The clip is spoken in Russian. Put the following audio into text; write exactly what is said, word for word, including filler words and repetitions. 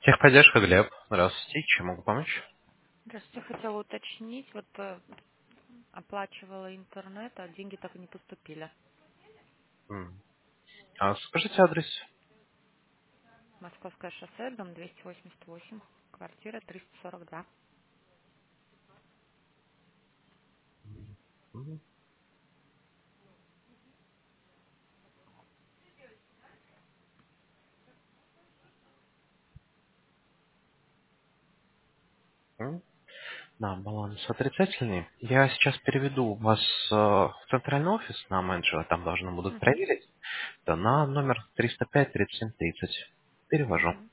Техподдержка, Глеб. Здравствуйте. Чем могу помочь? Здравствуйте, хотела уточнить, вот э, оплачивала интернет, а деньги так и не поступили. М. А скажите адрес. Московское шоссе, дом двести восемьдесят восемь, квартира триста сорок два. М. М. Да, баланс отрицательный. Я сейчас переведу вас э, в центральный офис на менеджера, там должны будут Угу, проверить. Да, на номер триста пять тридцать семь тридцать. Перевожу. угу.